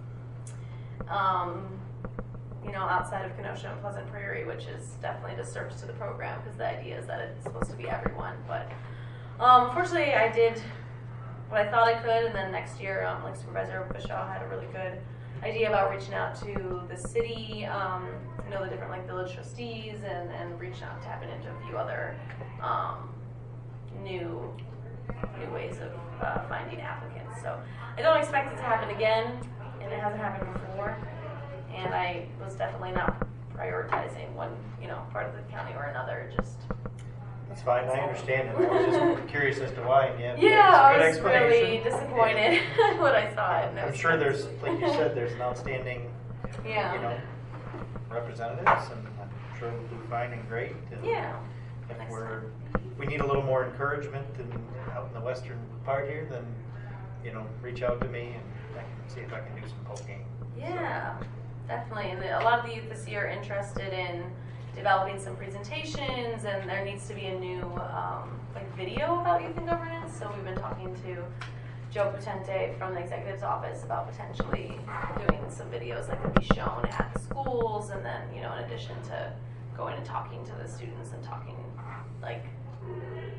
um, you know, outside of Kenosha and Pleasant Prairie, which is definitely a disservice to the program because the idea is that it's supposed to be everyone. But um, unfortunately, I did what I thought I could, and then next year, um, like Supervisor Bishaw had a really good idea about reaching out to the city, um, you know, the different like village trustees, and, and reaching out, tapping into a few other um, new new ways of uh, finding applicants. So I don't expect it to happen again, and it hasn't happened before. And I was definitely not prioritizing one, you know, part of the county or another. Just That's fine. I understand it. I was just curious as to why. And yeah, yeah, I it's was a good really explanation. disappointed when I saw it. And it I'm was- sure there's, like you said, there's an outstanding, Yeah. you know, representatives, and I'm sure we'll do fine and great. And Yeah. if Next we're, we need a little more encouragement in, out in the western part here, then, you know, reach out to me and I can see if I can do some poking. Yeah, definitely. And a lot of the youth this year are interested in developing some presentations, and there needs to be a new um, like video about youth and governance. So we've been talking to Joe Potente from the executive's office about potentially doing some videos that could be shown at the schools, and then, you know, in addition to going and talking to the students and talking like,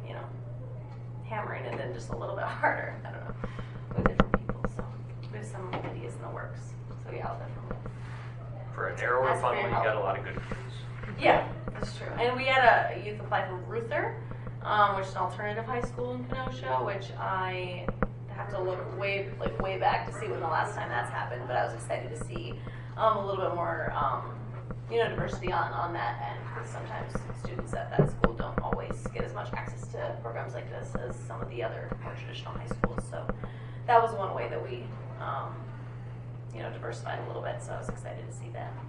you know, hammering it in just a little bit harder. I don't know, with different people. So there's some ideas in the works. So yeah, I'll definitely. For a narrower That's funnel, very you got a helpful. lot of good views. Yeah, that's true. And we had a youth apply from Ruther, um, which is an alternative high school in Kenosha, which I have to look way like way back to see when the last time that's happened. But I was excited to see um, a little bit more, um, you know, diversity on, on that end, because sometimes students at that school don't always get as much access to programs like this as some of the other more traditional high schools. So that was one way that we, um, you know, diversified a little bit. So I was excited to see that.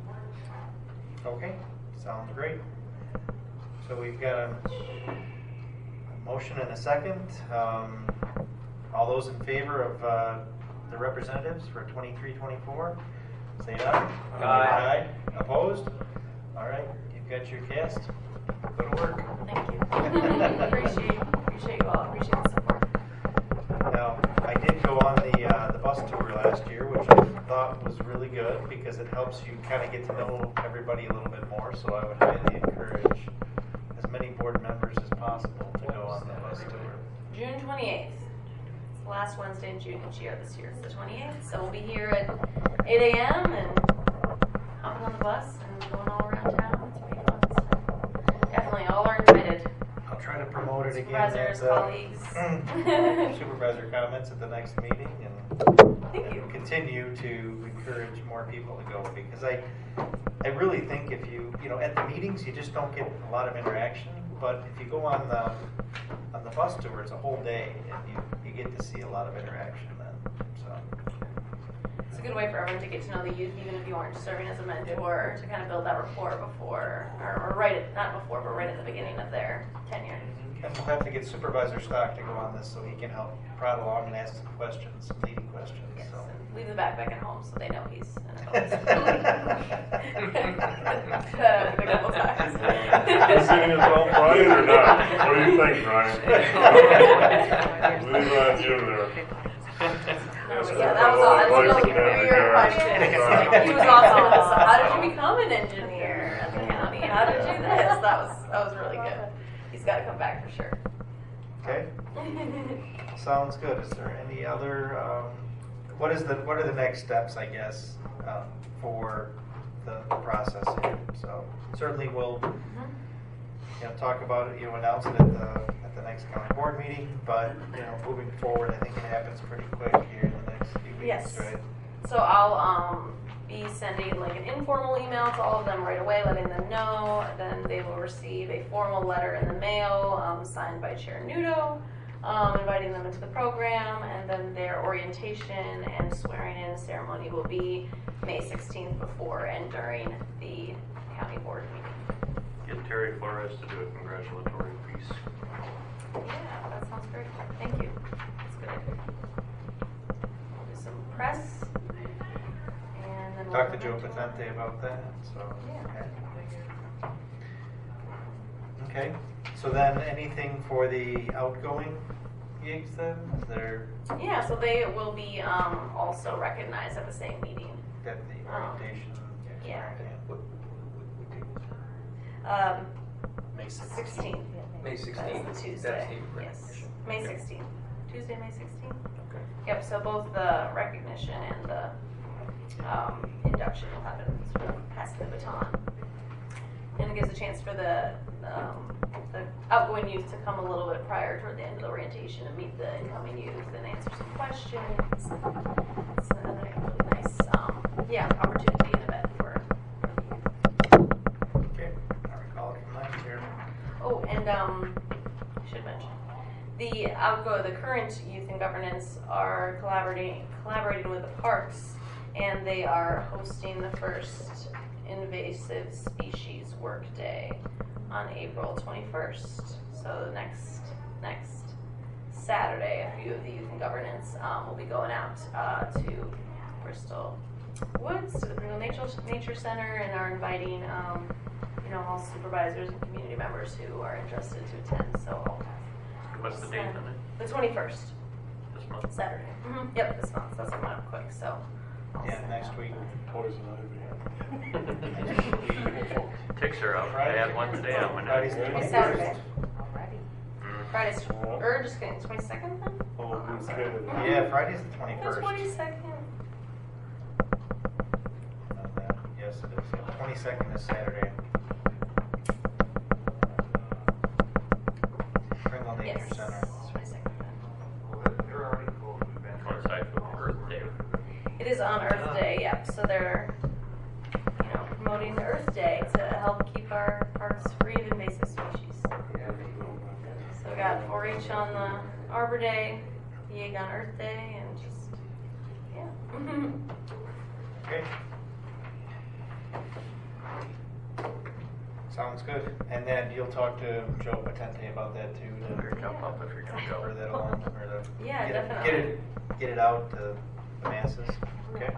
Okay, sounds great. So we've got a, a motion and a second. Um, all those in favor of uh, the representatives for twenty-three twenty-four, say aye. Aye. Aye. Opposed? All right, you've got your cast. Go to work. Thank you. appreciate appreciate you all. Appreciate the support. Now, I did go on the uh, the bus tour last year, which I thought was really good because it helps you kind of get to know everybody a little bit more. So I would highly encourage as many board members as possible to go on the bus tour. June twenty-eighth. It's the last Wednesday in June each year. This year it's the twenty-eighth. So we'll be here at eight a.m. and hopping on the bus and going all around town. It's pretty fun. So definitely all are invited. I'll try to promote it again at Supervisors, the colleagues. supervisor comments at the next meeting, and Thank you. and continue to encourage more people to go, because I I really think if you you know at the meetings you just don't get a lot of interaction, but if you go on the on the bus tour, it's a whole day and you you get to see a lot of interaction then. So It's a good way for everyone to get to know the youth, even if you aren't serving as a mentor, to kind of build that rapport before, or, or right at, not before, but right at the beginning of their tenure. and we'll have to get Supervisor Stock to go on this so he can help prod along and ask some questions, some leading questions. Yes, So. and leave the backpack at home so they know he's an adult. uh, a couple times. Is he singing his own Brian or not? What do you think, Brian? Leave on you there. Yes, Yeah, that was all. That's Voice really in good. every Your guy. question. Like, he was awesome. So how did you become an engineer at the county? How did you do this? That was that was really good. He's got to come back for sure. Okay. Sounds good. Is there any other? Um, what is the what are the next steps? I guess um, for the, the process here. So certainly we'll you know talk about it. You know, announce it at the at the next county board meeting. But you know, moving forward, I think it happens pretty quick here in the next few weeks, Yes. right? So I'll um, be sending like an informal email to all of them right away, letting them know. Then they will receive a formal letter in the mail um, signed by Chair Nudo, um, inviting them into the program. And then their orientation and swearing-in ceremony will be May sixteenth before and during the county board meeting. Get Terry Flores to do a congratulatory piece. Yeah, that sounds great. Thank you. That's a good idea. We'll do some press. And then we'll Talk to move Joe on to- Patente about that. So Yeah. okay. Okay. So then, anything for the outgoing gigs? Then is there Yeah, so they will be um, also recognized at the same meeting. that the Um, orientation? yeah. What, what, what date was Um, it? May sixteenth. sixteenth. May sixteenth. That's the Tuesday. That's the Yes. recognition. May Okay. sixteenth. Tuesday, May sixteenth. Okay. Yep, so both the recognition and the um, induction will happen, sort of passing the baton. And it gives a chance for the, um, the outgoing youth to come a little bit prior toward the end of the orientation and meet the incoming youth and answer some questions. It's another really nice, um, yeah, opportunity and event for, for the youth. Okay. I recall it from last year. Oh, and um, I should mention, the outgo, the current youth in governance are collaborating collaborating with the parks, and they are hosting the first invasive species work day on April twenty-first. So the next next Saturday, a few of the youth in governance um, will be going out uh, to Bristol Woods to the Bristol Nature Nature Center, and are inviting. Um, you know, all supervisors and community members who are interested to attend. So What's the date on it? the twenty-first, This month? Saturday. Mm-hmm. Yep, this month. That's what went up quick. So I'll Yeah, send next out. week. Poison Ticks are out. I had one today. I'm gonna. Friday's the It's twenty-first. Saturday. Mm. Friday's, or just kidding, twenty-second then? Oh, I'm good sorry. kid. Yeah, Friday's the The twenty-first. twenty-second. Yes, it is. Twenty-second is Saturday. Pringle Nature Yes. Center. twenty-second. Coincide with Earth Day. It is on Earth Day, yep. So they're, you know, promoting the Earth Day to help keep our parks free of invasive species. So we got four H on the Arbor Day, the egg on Earth Day, and just, yeah. Okay. Sounds good. And then you'll talk to Joe Patente about that too, Better to jump up if you're gonna cover go. that along, or to Yeah, get it, definitely. get it, get it out to the masses. Okay.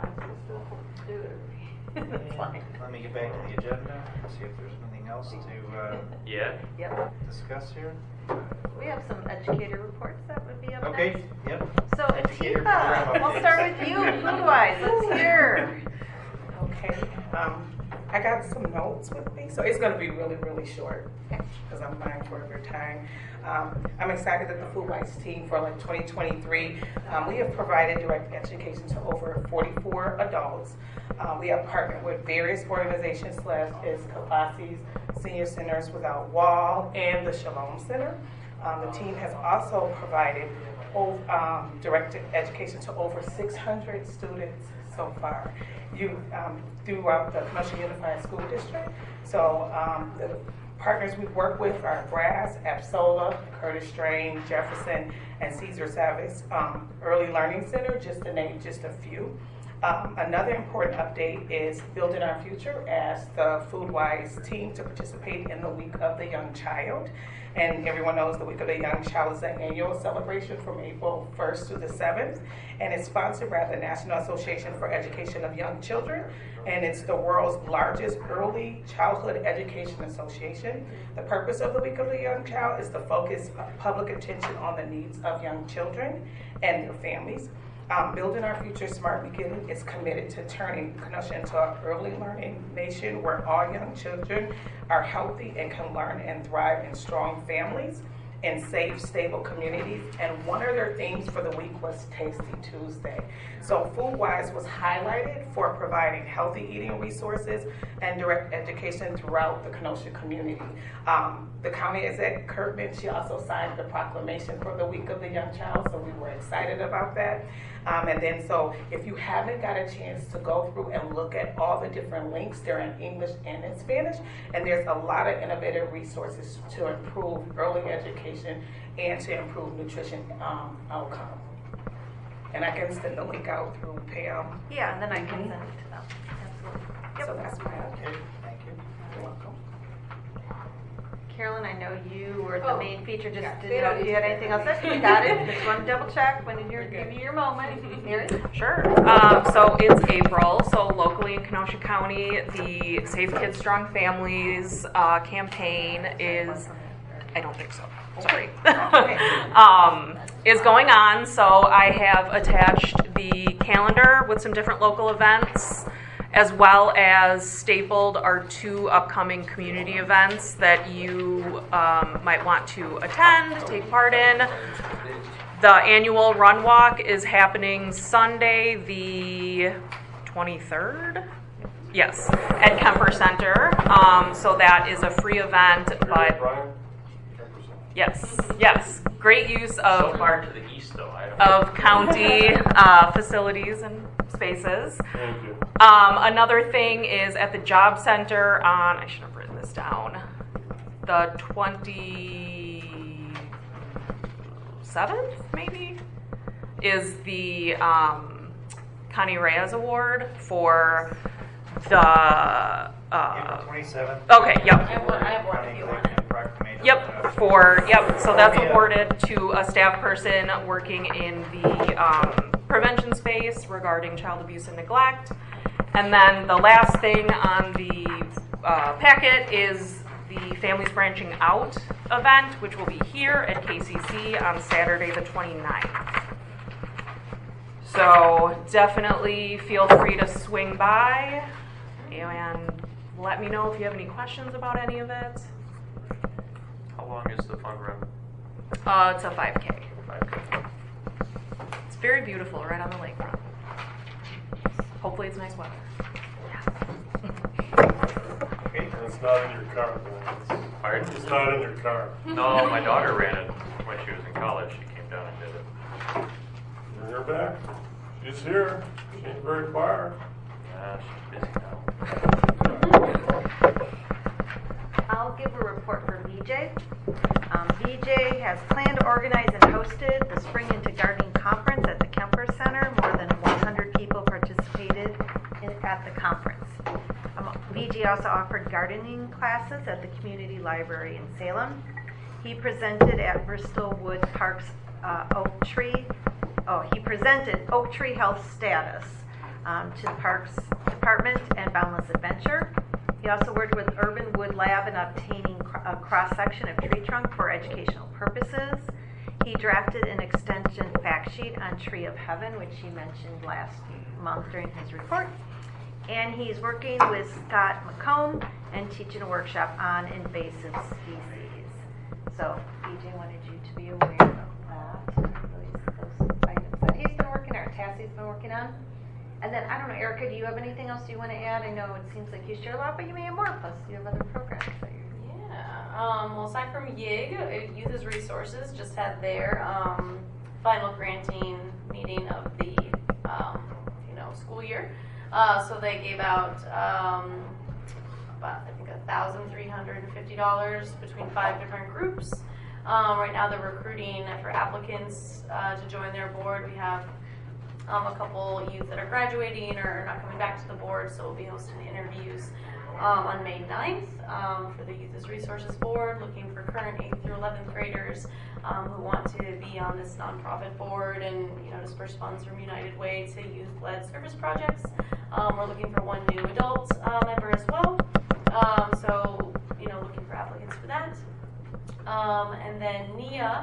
Do it. And Fine. let me get back to the agenda, see if there's anything else to uh, Yeah? Yep. discuss here. We have some educator reports that would be up Okay, next. yep. So Educator program Tifa, we'll updates. start with you, food-wise. Let's hear. Okay, um, I got some notes with me, so it's gonna be really, really short, because I'm mindful of your time. Um, I'm excited that the Food Wise team for like twenty twenty-three, um, we have provided direct education to over forty-four adults. Uh, we have partnered with various organizations such as Kafasi's Senior Centers Without Wall and the Shalom Center. Um, the team has also provided o- um, direct education to over six hundred students so far you, um, throughout the Kenosha Unified School District. So um, the partners we work with are Brass, Absola, Curtis Strain, Jefferson, and Cesar Savas um, Early Learning Center, just to name just a few. Um, another important update is Building Our Future asked the FoodWise team to participate in the Week of the Young Child. And everyone knows the Week of the Young Child is an annual celebration from April first to the seventh. And it's sponsored by the National Association for Education of Young Children. And it's the world's largest early childhood education association. The purpose of the Week of the Young Child is to focus public attention on the needs of young children and their families. Um, Building Our Future Smart Beginning is committed to turning Kenosha into an early learning nation where all young children are healthy and can learn and thrive in strong families and safe, stable communities. And one of their themes for the week was Tasty Tuesday. So FoodWise was highlighted for providing healthy eating resources and direct education throughout the Kenosha community. Um, the county exec Kurtman, she also signed the proclamation for the Week of the Young Child, so we were excited about that. Um, and then so if you haven't got a chance to go through and look at all the different links, they're in English and in Spanish, and there's a lot of innovative resources to improve early education and to improve nutrition um, outcome. And I can send the link out through Pam. Yeah, and then I can send it to them. Absolutely. So that's my update. Okay, thank you. You're welcome. Carolyn, I know you were the Oh, main feature. Just yeah, didn't they know don't if you need had to anything hear else. me. You got it. Just want to double check when you're give you your moment. Here it is. Sure. Um, so it's April. So locally in Kenosha County, the Safe Kids Strong Families uh, campaign is, I don't think so. Sorry. um, is going on. So I have attached the calendar with some different local events, as well as stapled our two upcoming community events that you um, might want to attend, take part in. The annual Run Walk is happening Sunday, the twenty-third? Yes, at Kemper Center. Um, so that is a free event, but Brian? yes, yes, great use of So far to the east, though. I don't of county uh, facilities and spaces. Thank you. Um, another thing is at the job center on, I should have written this down, the twenty-seventh, maybe, is the um, Connie Reyes Award for the, uh, April twenty-seventh. okay, yep. I have one, I have one if you want it. Proclamation. Yep, for, yep, so that's Oh, yeah. awarded to a staff person working in the um, prevention space regarding child abuse and neglect. And then the last thing on the uh, packet is the Families Branching Out event, which will be here at K C C on Saturday the twenty-ninth. So definitely feel free to swing by and let me know if you have any questions about any of it. How long is the fun run? Uh, it's a five K. five K. It's very beautiful, right on the lakefront. Hopefully it's nice weather. Okay. And it's not in your car, man. It's, Pardon? it's not in your car. No, my daughter ran it when she was in college. She came down and did it. Bring her back. She's here. She ain't very far. Yeah, she's busy now. I'll give a report for V J. Um, V J has planned, organized, and hosted the Spring Into Gardening Conference at the Kemper Center. More than one hundred people participated in, at the conference. Um, V J also offered gardening classes at the community library in Salem. He presented at Bristol Wood Park's uh, Oak Tree. Oh, he presented Oak Tree Health status um, to the Parks Department and Boundless Adventure. He also worked with Urban Wood Lab in obtaining cr- a cross-section of tree trunk for educational purposes. He drafted an extension fact sheet on Tree of Heaven, which he mentioned last month during his report. And he's working with Scott McComb and teaching a workshop on invasive species. So, B J wanted you to be aware of that. Those, those items that he's been working, or Tassie's been working on. And then, I don't know, Erica, do you have anything else you want to add? I know it seems like you share a lot, but you may have more, plus you have other programs that you're... Yeah. Um, well, aside from Y I G, uh, Youth as Resources just had their um, final granting meeting of the um, you know school year. Uh, so they gave out um, about I think one thousand three hundred fifty dollars between five different groups. Um, right now they're recruiting for applicants uh, to join their board. We have Um, a couple youth that are graduating or not coming back to the board, so we'll be hosting interviews um, on May ninth um, for the Youth as Resources Board, looking for current eighth through eleventh graders um, who want to be on this nonprofit board and you know disperse funds from United Way to youth-led service projects. Um, we're looking for one new adult uh, member as well, um, so you know looking for applicants for that. Um, and then N I A,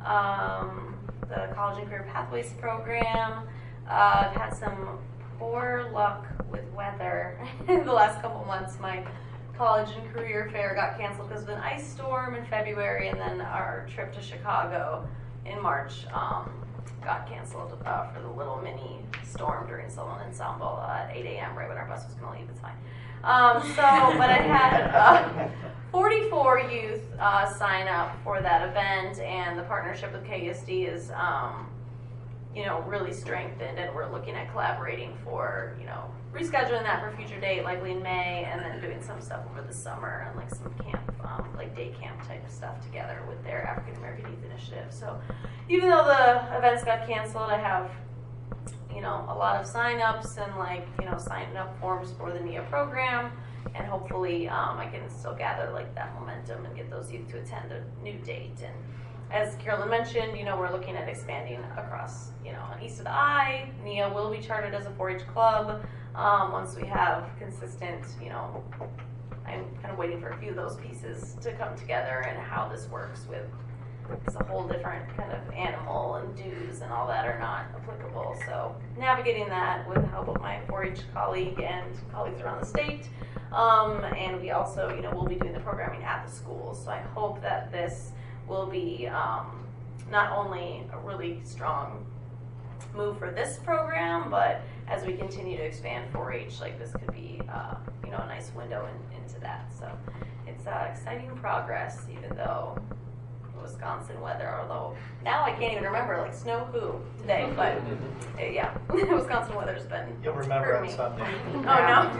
um, the College and Career Pathways Program. Uh, I've had some poor luck with weather in the last couple months. My college and career fair got canceled because of an ice storm in February, and then our trip to Chicago in March um, got canceled uh, for the little mini storm during solo ensemble uh, at eight a.m. right when our bus was going to leave. It's fine. Um, so, but I had uh, forty-four youth uh, sign up for that event, and the partnership with K S D is um, you know, really strengthened, and we're looking at collaborating for, you know, rescheduling that for a future date, likely in May, and then doing some stuff over the summer and like some camp, um, like day camp type of stuff together with their African American Youth Initiative. So even though the events got canceled, I have, you know, a lot of sign-ups and like, you know, signing up forms for the N I A program, and hopefully um, I can still gather like that momentum and get those youth to attend a new date. And as Carolyn mentioned, you know, we're looking at expanding across, you know, east of the I. N I A will be chartered as a four H club um, once we have consistent, you know, I'm kind of waiting for a few of those pieces to come together and how this works with, it's a whole different kind of animal and dues and all that are not applicable. So navigating that with the help of my four H colleague and colleagues around the state. Um, and we also, you know, we'll be doing the programming at the schools. So I hope that this will be um, not only a really strong move for this program, but as we continue to expand four H, like this could be, uh, you know, a nice window in, into that. So it's uh, exciting progress, even though Wisconsin weather, although now I can't even remember, like snow who today, but uh, yeah, Wisconsin weather's been You'll remember on me. Sunday. Oh no.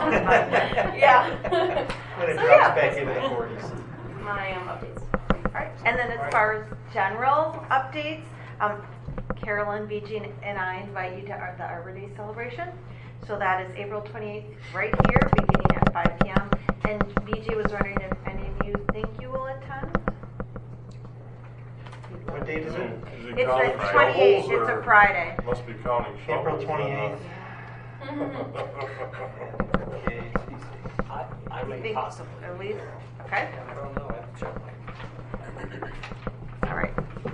Yeah. When it So, drops yeah. back into the forties. My um, updates. All right. And then as far as general updates, um, Carolyn, V G, and I invite you to our, the Arbor Day celebration. So that is April twenty-eighth, right here, beginning at five p.m. And V G was wondering if any of you think you will attend? What date is it? Is it It's counting the twenty-eighth. shovels, It's a or Friday. Must be counting shovels. April twenty-eighth. Mm-hmm. Okay, I, I You may think possibly. at least? Okay. I don't know. I have to check my. All right.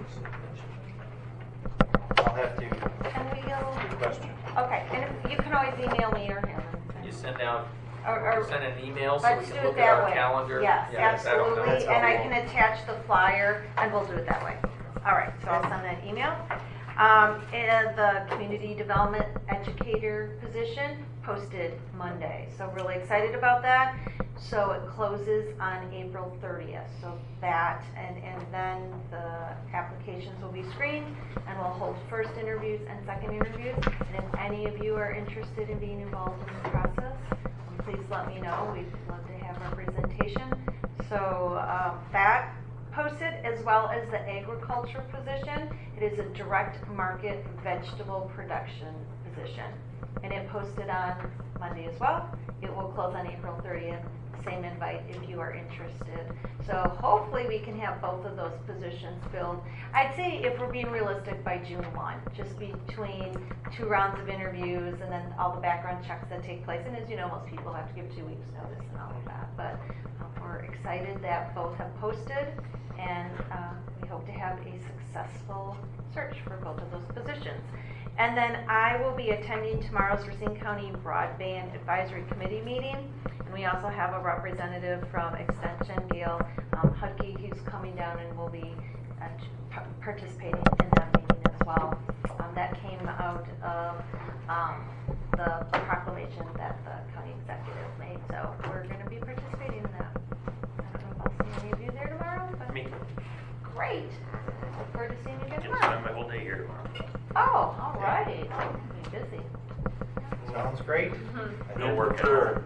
I'll have to, Can we go? good question. Okay. And if, you can always email me or him. You send out Or, or Send an email so we let's do can it look at that our way. calendar. Yes, Yes, I don't know. absolutely. And I can attach the flyer, and we'll do it that way. All right, so I'll send that email. Um, and the community development educator position posted Monday, so really excited about that. So it closes on April thirtieth. So that, and, and then the applications will be screened, and we'll hold first interviews and second interviews. And if any of you are interested in being involved in the process, please let me know. We'd love to have representation. So um, that posted, as well as the agriculture position. It is a direct market vegetable production position. And it posted on Monday as well. It will close on April thirtieth. Same invite if you are interested. So hopefully we can have both of those positions filled. I'd say if we're being realistic, by June first, just between two rounds of interviews and then all the background checks that take place. And as you know, most people have to give two weeks notice and all of that. But um, we're excited that both have posted, and um, we hope to have a successful search for both of those positions. And then I will be attending tomorrow's Racine County Broadband Advisory Committee meeting. And we also have a representative from Extension, Gail um, Hudke, who's coming down and will be uh, p- participating in that meeting as well. Um, that came out of um, the proclamation that the county executive made. So we're going to be participating in that. I don't know if I'll see any of you there tomorrow, but Me. great. Look forward to seeing you guys Can tomorrow. spend my whole day here tomorrow. Oh, all righty. Be busy. Sounds great. We'll work there.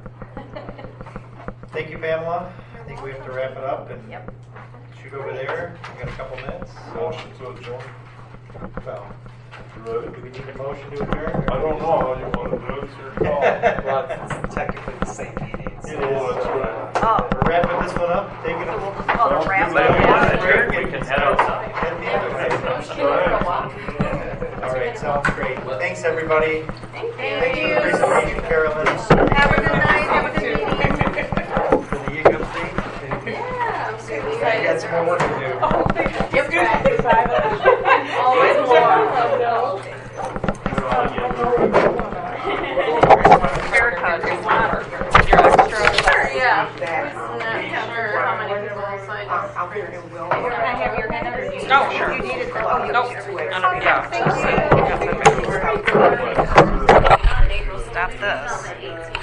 Thank you, Pamela. I think we have to wrap it up and Yep. shoot over there. We got a couple minutes. Motion to adjourn. Well, You ready? do we need a motion to adjourn? I don't know how you want to do it. It's your call. Well, it's technically the same meeting. It so- is. Oh, that's right. Oh, We're wrapping this one up. Take it. so we'll just call it a wrap. But if we want to Yeah. adjourn, we can head outside. At the end of it. All right, sounds great. Thanks, everybody. Thank Thanks for the you. presentation, Carolyn. Have a good night. Have a good meeting. For the Eagle thing. Yeah, I'm super I excited. got some more work to do. Yep. Always more. Erica, do you want your extra? Yeah. Not sure how many people signed up. Can I have your hand? Oh, sure. You needed the, oh, you Nope. need I it. don't need that. Thank you. Stop this.